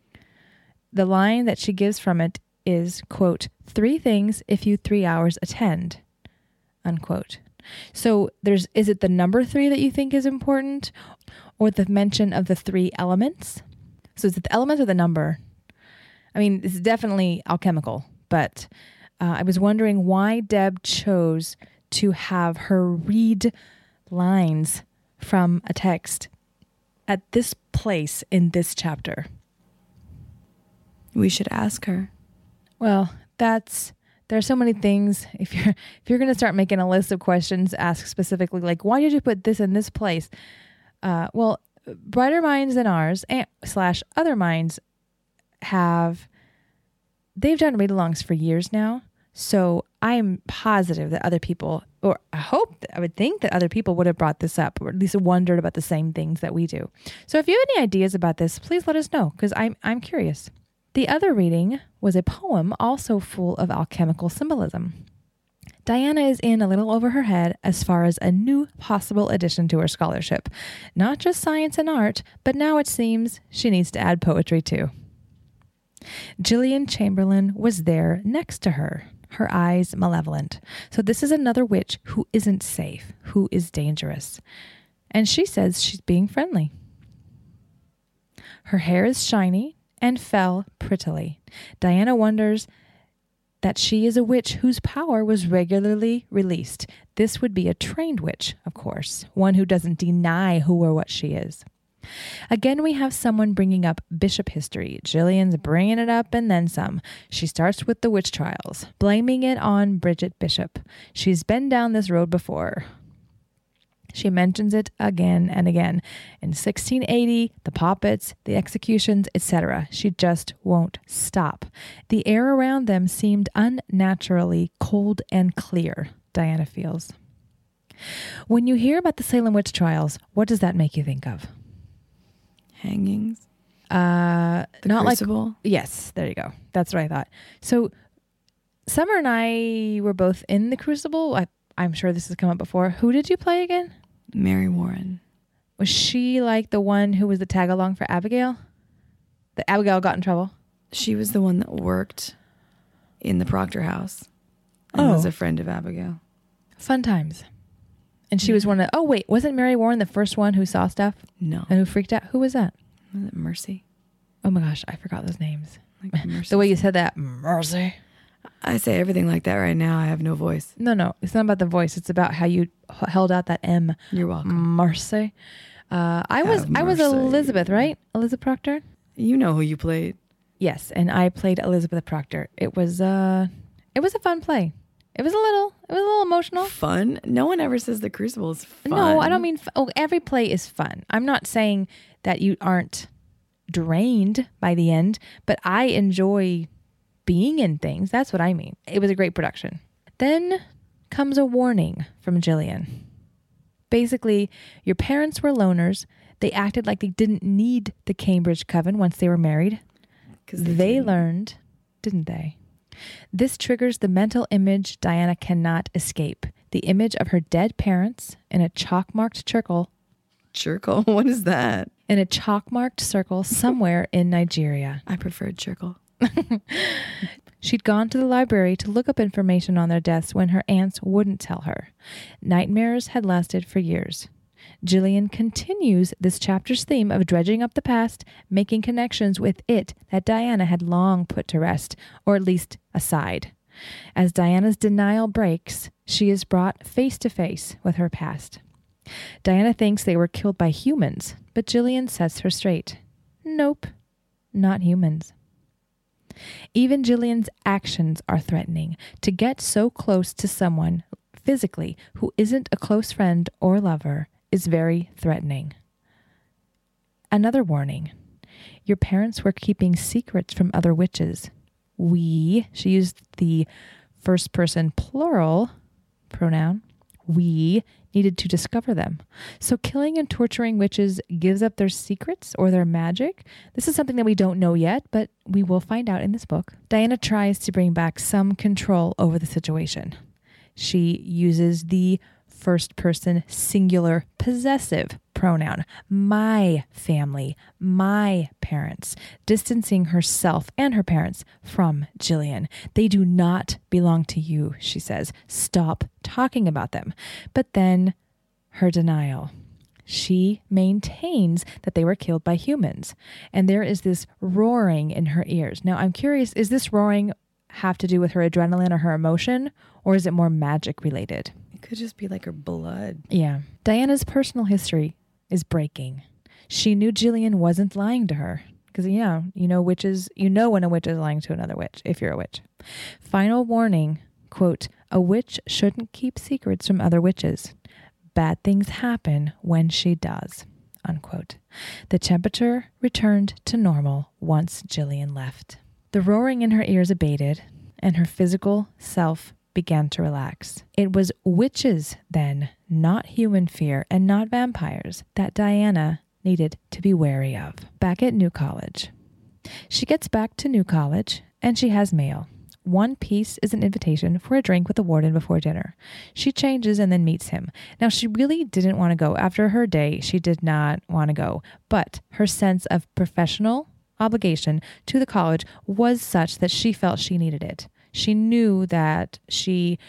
S3: The line that she gives from it is, quote, 3 things if you 3 hours attend, unquote. So is it the number 3 that you think is important, or the mention of the 3 elements? So is it the elements or the number? I mean, it's definitely alchemical, but I was wondering why Deb chose to have her read lines from a text at this place in this chapter.
S4: We should ask her.
S3: Well, there are so many things. If you're going to start making a list of questions, ask specifically, like, why did you put this in this place? Well, brighter minds than ours / other minds they've done read-alongs for years now. So I'm positive that other people, or I would think that other people would have brought this up, or at least wondered about the same things that we do. So if you have any ideas about this, please let us know, because I'm curious. The other reading was a poem also full of alchemical symbolism. Diana is in a little over her head as far as a new possible addition to her scholarship. Not just science and art, but now it seems she needs to add poetry too. Gillian Chamberlain was there next to her, her eyes malevolent. So this is another witch who isn't safe, who is dangerous. And she says she's being friendly. Her hair is shiny and fell prettily. Diana wonders that she is a witch whose power was regularly released. This would be a trained witch, of course, one who doesn't deny who or what she is. Again, we have someone bringing up bishop history. Gillian's bringing it up and then some. She starts with the witch trials, blaming it on Bridget Bishop. She's been down this road before. She mentions it again and again. In 1680, the poppets, the executions, etc. She just won't stop. The air around them seemed unnaturally cold and clear, Diana feels. When you hear about the Salem witch trials, what does that make you think of?
S4: Hangings?
S3: The not
S4: Crucible?
S3: Yes, there you go. That's what I thought. So Summer and I were both in the Crucible. I'm sure this has come up before. Who did you play again?
S4: Mary Warren.
S3: Was she like the one who was the tag along for Abigail? That Abigail got in trouble?
S4: She was the one that worked in the Proctor house and was a friend of Abigail.
S3: Fun times. And she was one of, wasn't Mary Warren the first one who saw stuff?
S4: No.
S3: And who freaked out? Who was that?
S4: Was it Mercy?
S3: Oh my gosh, I forgot those names.
S4: Like Mercy.
S3: The way you said that, Mercy.
S4: I say everything like that right now. I have no voice.
S3: No, it's not about the voice. It's about how you held out that M.
S4: You're welcome.
S3: Mercy. I was Elizabeth, right? Elizabeth Proctor.
S4: You know who you played.
S3: Yes, and I played Elizabeth Proctor. It was a fun play. It was a little emotional.
S4: Fun? No one ever says the Crucible is fun.
S3: No, I don't mean. Every play is fun. I'm not saying that you aren't drained by the end, but I enjoy being in things. That's what I mean. It was a great production. Then comes a warning from Gillian. Basically, your parents were loners. They acted like they didn't need the Cambridge Coven once they were married. Because they learned, didn't they? This triggers the mental image Diana cannot escape. The image of her dead parents in a chalk-marked circle.
S4: Circle? What is that?
S3: In a chalk-marked circle somewhere in Nigeria.
S4: I preferred circle.
S3: She'd gone to the library to look up information on their deaths when her aunts wouldn't tell her. Nightmares had lasted for years. Gillian continues this chapter's theme of dredging up the past, making connections with it that Diana had long put to rest, or at least aside. As Diana's denial breaks, she is brought face to face with her past. Diana thinks they were killed by humans, but Gillian sets her straight. Nope, not humans. Even Gillian's actions are threatening. To get so close to someone physically who isn't a close friend or lover is very threatening. Another warning. Your parents were keeping secrets from other witches. She used the first person plural pronoun. We needed to discover them. So killing and torturing witches gives up their secrets or their magic. This is something that we don't know yet, but we will find out in this book. Diana tries to bring back some control over the situation. She uses the first person singular possessive pronoun. My family, my parents, distancing herself and her parents from Gillian. They do not belong to you, she says. Stop talking about them. But then her denial. She maintains that they were killed by humans. And there is this roaring in her ears. Now, I'm curious, is this roaring have to do with her adrenaline or her emotion, or is it more magic related?
S4: It could just be like her blood.
S3: Yeah. Diana's personal history is breaking. She knew Gillian wasn't lying to her. Because, witches, when a witch is lying to another witch, if you're a witch. Final warning, quote, a witch shouldn't keep secrets from other witches. Bad things happen when she does, unquote. The temperature returned to normal once Jillian left. The roaring in her ears abated, and her physical self began to relax. It was witches then, not human fear and not vampires, that Diana needed to be wary of. Back at New College. She gets back to New College, and she has mail. One piece is an invitation for a drink with the warden before dinner. She changes and then meets him. Now, she really didn't want to go. After her day, she did not want to go. But her sense of professional obligation to the college was such that she felt she needed it. She knew that she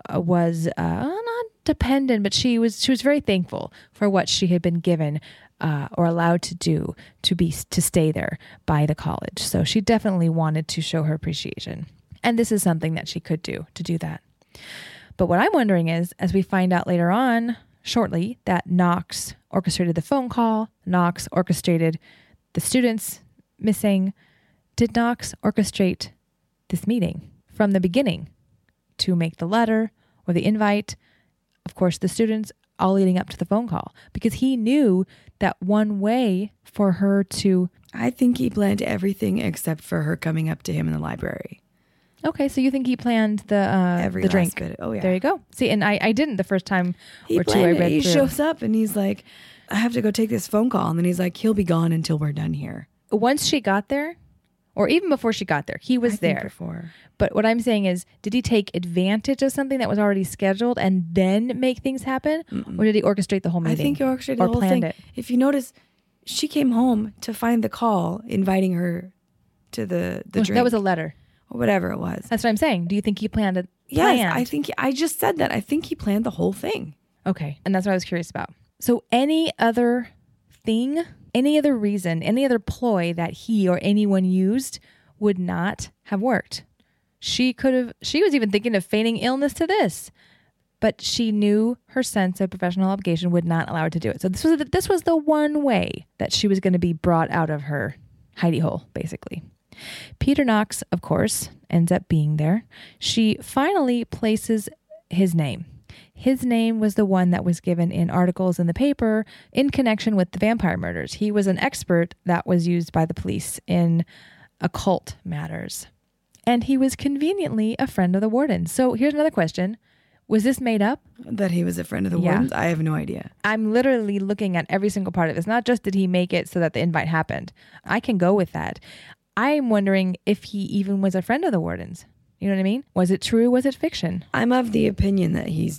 S3: was not dependent, but she was very thankful for what she had been given or allowed to do to stay there by the college. So she definitely wanted to show her appreciation. And this is something that she could do to do that. But what I'm wondering is, as we find out later on, shortly, that Knox orchestrated the phone call, Knox orchestrated the students missing, did Knox orchestrate this meeting from the beginning to make the letter or the invite, of course, the students, all leading up to the phone call? Because he knew that one way for her to...
S5: I think he planned everything except for her coming up to him in the library.
S3: Okay, so you think he planned the drink?
S5: Bit. Oh yeah.
S3: There you go. See, and I didn't the first time
S5: he
S3: or two I read
S5: He
S3: through.
S5: shows up and he's like, I have to go take this phone call. And then he's like, he'll be gone until we're done here.
S3: Once she got there, or even before she got there, he was there.
S5: Before.
S3: But what I'm saying is, did he take advantage of something that was already scheduled and then make things happen? Or did he orchestrate the whole meeting?
S5: I think he orchestrated the whole
S3: planned
S5: thing.
S3: it?
S5: If you notice, she came home to find the call inviting her to the drink.
S3: That was a letter.
S5: Or whatever it was.
S3: That's what I'm saying. Do you think he planned it?
S5: Yes, I think I just said that. I think he planned the whole thing.
S3: Okay. And that's what I was curious about. So any other thing, any other reason, any other ploy that he or anyone used would not have worked. She was even thinking of feigning illness to this, but she knew her sense of professional obligation would not allow her to do it. So this was the one way that she was going to be brought out of her hidey hole, basically. Peter Knox, of course, ends up being there. She finally places his name. His name was the one that was given in articles in the paper in connection with the vampire murders. He was an expert that was used by the police in occult matters. And he was conveniently a friend of the warden. So here's another question. Was this made up?
S5: That he was a friend of the warden's? I have no idea.
S3: I'm literally looking at every single part of this. Not just did he make it so that the invite happened. I can go with that. I'm wondering if he even was a friend of the warden's. You know what I mean? Was it true? Was it fiction?
S5: I'm of the opinion that he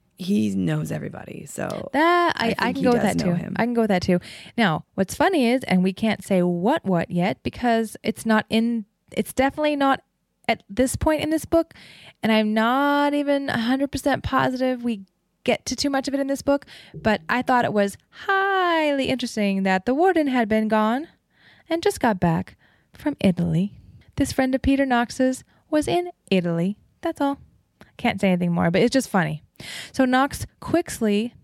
S5: knows everybody. So
S3: that I can go with that too. I can go with that too. Now, what's funny is, and we can't say what yet because it's definitely not at this point in this book, and I'm not even 100% positive we get to too much of it in this book, but I thought it was highly interesting that the warden had been gone and just got back from Italy. This friend of Peter Knox's was in Italy. That's all. Can't say anything more, but it's just funny. So Knox quickly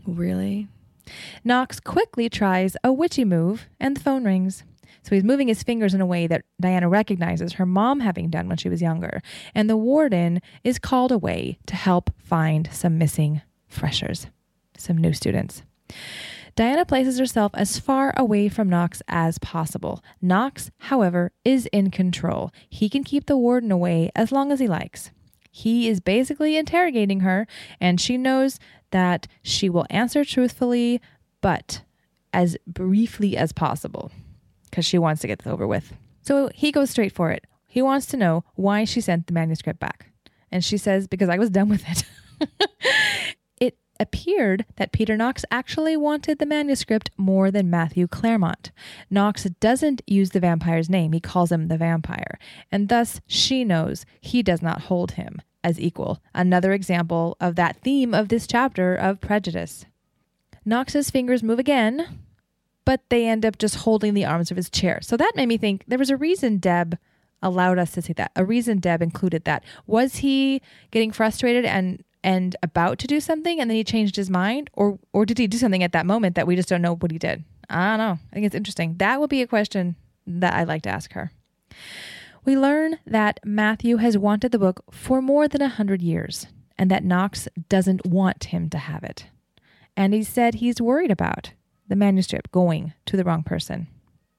S3: tries a witchy move and the phone rings. So he's moving his fingers in a way that Diana recognizes her mom having done when she was younger. And the warden is called away to help find some missing freshers, some new students. Diana places herself as far away from Knox as possible. Knox, however, is in control. He can keep the warden away as long as he likes. He is basically interrogating her, and she knows that she will answer truthfully, but as briefly as possible, because she wants to get this over with. So he goes straight for it. He wants to know why she sent the manuscript back. And she says, because I was done with it. It appeared that Peter Knox actually wanted the manuscript more than Matthew Claremont. Knox doesn't use the vampire's name. He calls him the vampire. And thus she knows he does not hold him as equal. Another example of that theme of this chapter of prejudice. Knox's fingers move again, but they end up just holding the arms of his chair. So that made me think there was a reason Deb allowed us to see that. A reason Deb included that. Was he getting frustrated and about to do something and then he changed his mind? Or did he do something at that moment that we just don't know what he did? I don't know. I think it's interesting. That would be a question that I'd like to ask her. We learn that Matthew has wanted the book for more than 100 years and that Knox doesn't want him to have it. And he said he's worried about the manuscript going to the wrong person.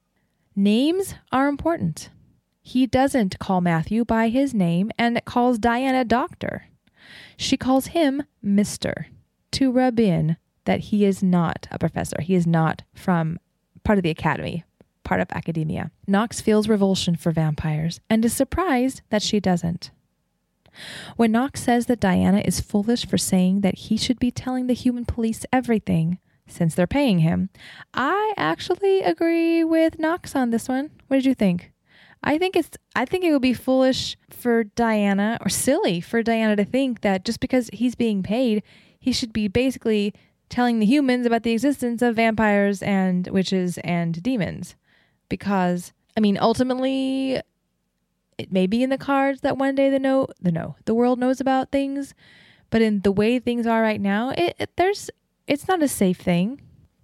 S3: Names are important. He doesn't call Matthew by his name and calls Diana doctor. She calls him Mr. to rub in that he is not a professor. He is not from part of the academy, part of academia. Knox feels revulsion for vampires and is surprised that she doesn't. When Knox says that Diana is foolish for saying that he should be telling the human police everything since they're paying him, I actually agree with Knox on this one. What did you think? I think it would be foolish for Diana, or silly for Diana, to think that just because he's being paid, he should be basically telling the humans about the existence of vampires and witches and demons. Because, I mean, ultimately, it may be in the cards that one day the world knows about things, but in the way things are right now, it's not a safe thing.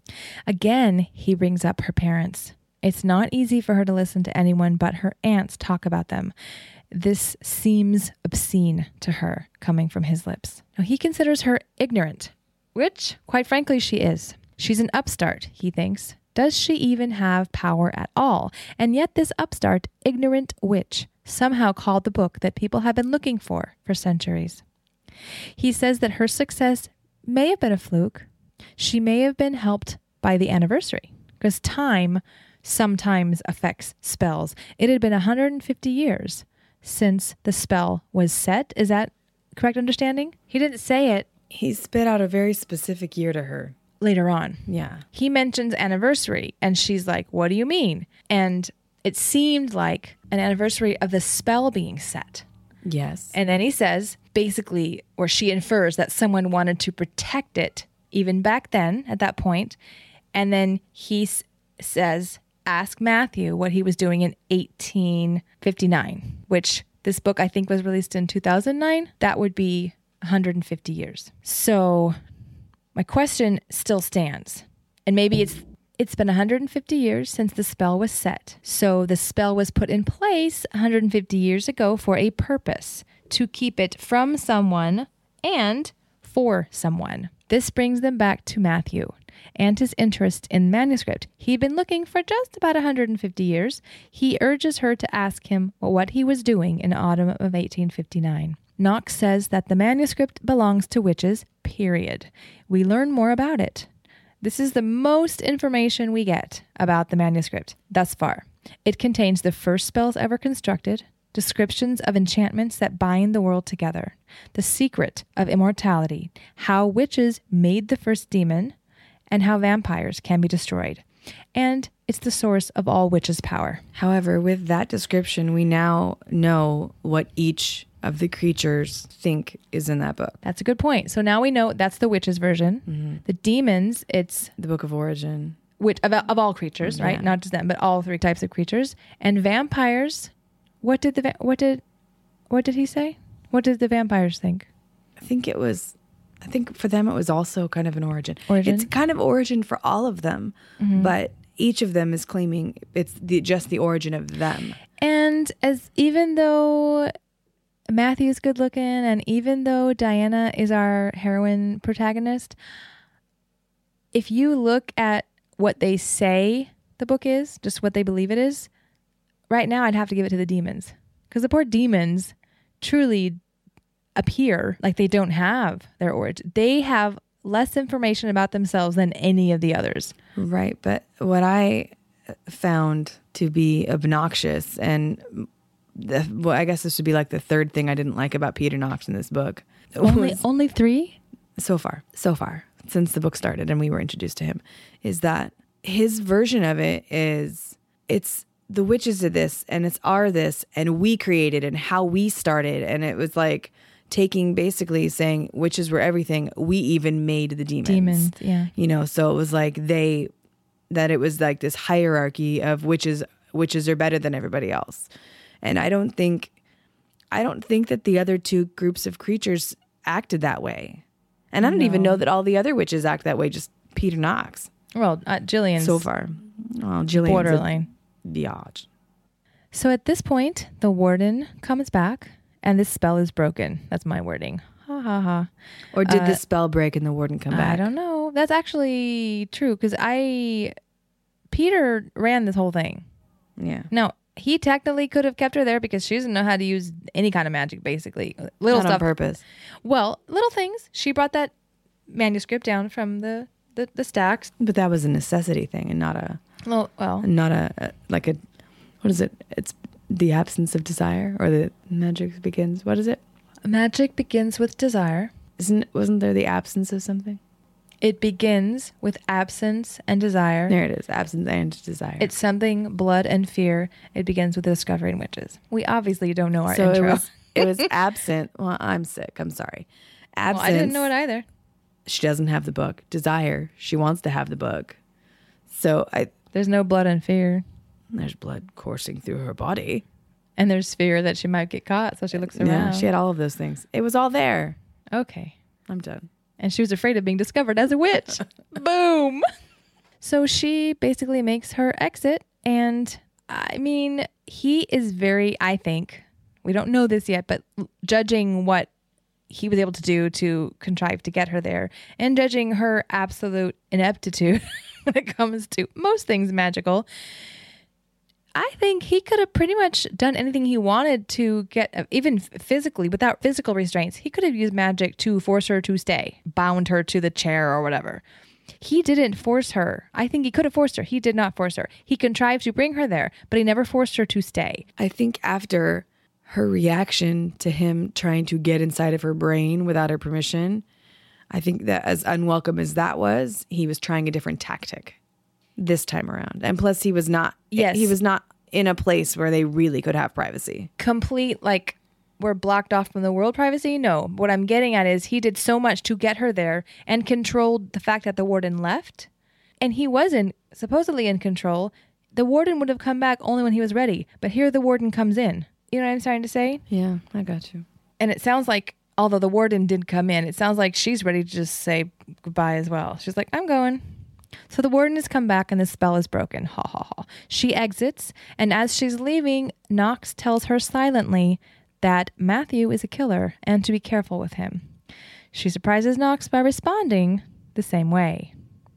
S3: Again, he brings up her parents. It's not easy for her to listen to anyone but her aunts talk about them. This seems obscene to her coming from his lips. Now, he considers her ignorant, which, quite frankly, she is. She's an upstart, he thinks. Does she even have power at all? And yet this upstart, ignorant witch somehow called the book that people have been looking for centuries. He says that her success may have been a fluke. She may have been helped by the anniversary, because time sometimes affects spells. It had been 150 years since the spell was set. Is that correct understanding? He didn't say it.
S5: He spit out a very specific year to her.
S3: Later on.
S5: Yeah.
S3: He mentions anniversary, and she's like, what do you mean? And it seemed like an anniversary of the spell being set.
S5: Yes.
S3: And then he says, basically, or she infers that someone wanted to protect it even back then, at that point. And then he says, ask Matthew what he was doing in 1859, which this book I think was released in 2009. That would be 150 years. So my question still stands. And maybe it's been 150 years since the spell was set. So the spell was put in place 150 years ago for a purpose, to keep it from someone and for someone. This brings them back to Matthew and his interest in manuscript. He'd been looking for just about 150 years. He urges her to ask him what he was doing in autumn of 1859. Knox says that the manuscript belongs to witches, period. We learn more about it. This is the most information we get about the manuscript thus far. It contains the first spells ever constructed, descriptions of enchantments that bind the world together, the secret of immortality, how witches made the first demon, and how vampires can be destroyed. And it's the source of all witches' power.
S5: However, with that description, we now know what each of the creatures think is in that book.
S3: That's a good point. So now we know that's the witches' version. Mm-hmm. The demons, it's
S5: the Book of Origin.
S3: Which of all creatures, right? Not just them, but all three types of creatures. And vampires, what did he say? What did the vampires think?
S5: I think for them it was also kind of an origin.
S3: It's
S5: kind of origin for all of them, but each of them is claiming it's just the origin of them.
S3: And even though Matthew's good looking, and even though Diana is our heroine protagonist, if you look at what they say the book is, just what they believe it is, right now I'd have to give it to the demons. Because the poor demons truly appear like they don't have their origin. They have less information about themselves than any of the others.
S5: Right. But what I found to be obnoxious, and I guess this would be like the third thing I didn't like about Peter Knox in this book.
S3: Only three?
S5: So far, since the book started and we were introduced to him, is that his version of it is, it's the witches did this and it's our this and we created and how we started. And it was like basically saying witches were everything. We even made the demons.
S3: Yeah.
S5: So it was like it was like this hierarchy of witches are better than everybody else. And I don't think that the other two groups of creatures acted that way. And I don't even know that all the other witches act that way, just Peter Knox.
S3: Well, Jillian's
S5: so far. Well, Jillian's
S3: borderline.
S5: Biatch. So
S3: at this point, the warden comes back and this spell is broken. That's my wording. Ha ha ha.
S5: Or did the spell break and the warden come back?
S3: I don't know. That's actually true because Peter ran this whole thing.
S5: Yeah.
S3: Now, he technically could have kept her there because she doesn't know how to use any kind of magic, basically. Little
S5: Not
S3: stuff.
S5: on purpose.
S3: Well, little things. She brought that manuscript down from the stacks.
S5: But that was a necessity thing and not a what is it? It's the absence of desire, or the magic begins. What is it?
S3: Magic begins with desire.
S5: Wasn't there the absence of something?
S3: It begins with absence and desire.
S5: There it is. Absence and desire.
S3: It's something, blood and fear. It begins with discovering witches. We obviously don't know our
S5: so
S3: intro.
S5: it was absent. Well, I'm sick. I'm sorry. Absence.
S3: Well, I didn't know it either.
S5: She doesn't have the book. Desire. She wants to have the book. So
S3: There's no blood and fear.
S5: There's blood coursing through her body.
S3: And there's fear that she might get caught, so she looks around.
S5: Yeah, she had all of those things. It was all there.
S3: Okay.
S5: I'm done.
S3: And she was afraid of being discovered as a witch. Boom. So she basically makes her exit. And I mean, he is very, I think, we don't know this yet, but judging what he was able to do to contrive to get her there and judging her absolute ineptitude when it comes to most things magical, I think he could have pretty much done anything he wanted to get, even physically, without physical restraints. He could have used magic to force her to stay, bound her to the chair or whatever. He didn't force her. I think he could have forced her. He did not force her. He contrived to bring her there, but he never forced her to stay.
S5: I think after her reaction to him trying to get inside of her brain without her permission, I think that as unwelcome as that was, he was trying a different tactic this time around. And plus he was not in a place where they really could have privacy.
S3: Complete, like, we're blocked off from the world privacy? No. What I'm getting at is he did so much to get her there and controlled the fact that the warden left. And he wasn't supposedly in control. The warden would have come back only when he was ready. But here the warden comes in. You know what I'm trying to say?
S5: Yeah, I got you.
S3: And it sounds like, although the warden did come in, it sounds like she's ready to just say goodbye as well. She's like, I'm going. So the warden has come back and the spell is broken. Ha ha ha. She exits, and as she's leaving, Knox tells her silently that Matthew is a killer and to be careful with him. She surprises Knox by responding the same way.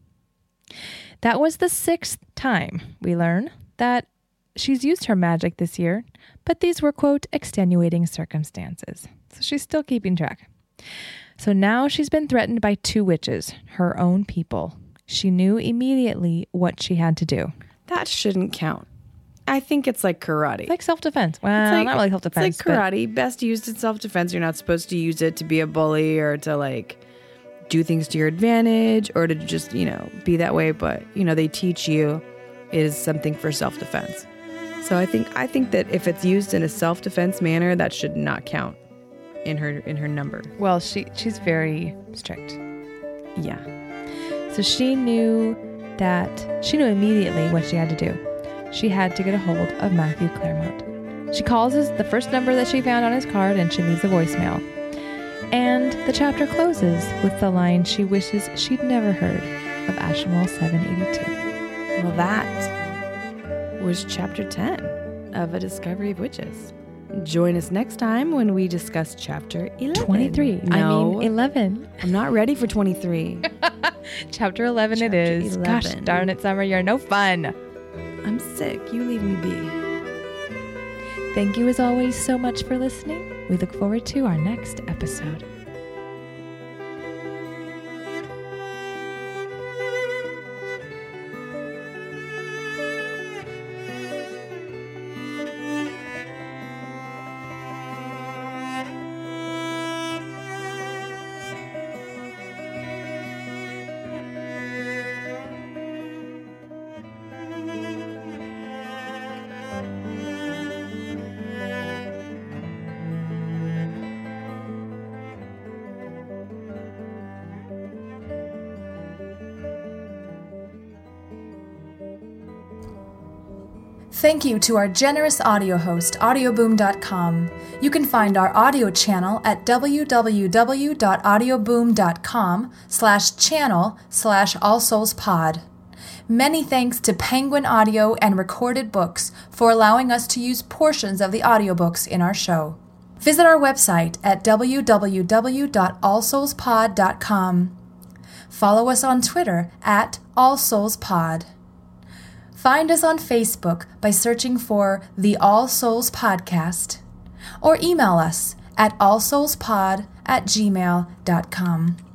S3: That was the 6th time, we learn, that she's used her magic this year, but these were, quote, extenuating circumstances. So she's still keeping track. So now she's been threatened by 2 witches, her own people. She knew immediately what she had to do.
S5: That shouldn't count. I think it's like karate.
S3: It's like self-defense. Well, not really self-defense.
S5: It's like karate. Best used in self-defense. You're not supposed to use it to be a bully or to like do things to your advantage or to just, be that way. But, they teach you it is something for self-defense. So I think that if it's used in a self-defense manner, that should not count in her number.
S3: Well, she's very strict.
S5: Yeah.
S3: So she knew immediately what she had to do. She had to get a hold of Matthew Claremont. She calls the first number that she found on his card and she leaves a voicemail. And the chapter closes with the line she wishes she'd never heard of Ashmole 782.
S5: Well, that was chapter 10 of A Discovery of Witches. Join us next time when we discuss chapter 11.
S3: 23.
S5: No,
S3: 11.
S5: I'm not ready for 23.
S3: Chapter 11 it is.
S5: 11.
S3: Gosh darn it, Summer, you're no fun.
S5: I'm sick. You leave me be.
S3: Thank you as always so much for listening. We look forward to our next episode.
S1: Thank you to our generous audio host, audioboom.com. You can find our audio channel at www.audioboom.com/channel/allsoulspod. Many thanks to Penguin Audio and Recorded Books for allowing us to use portions of the audiobooks in our show. Visit our website at www.allsoulspod.com. Follow us on Twitter at AllSoulsPod. Find us on Facebook by searching for the All Souls Podcast, or email us at allsoulspod@gmail.com.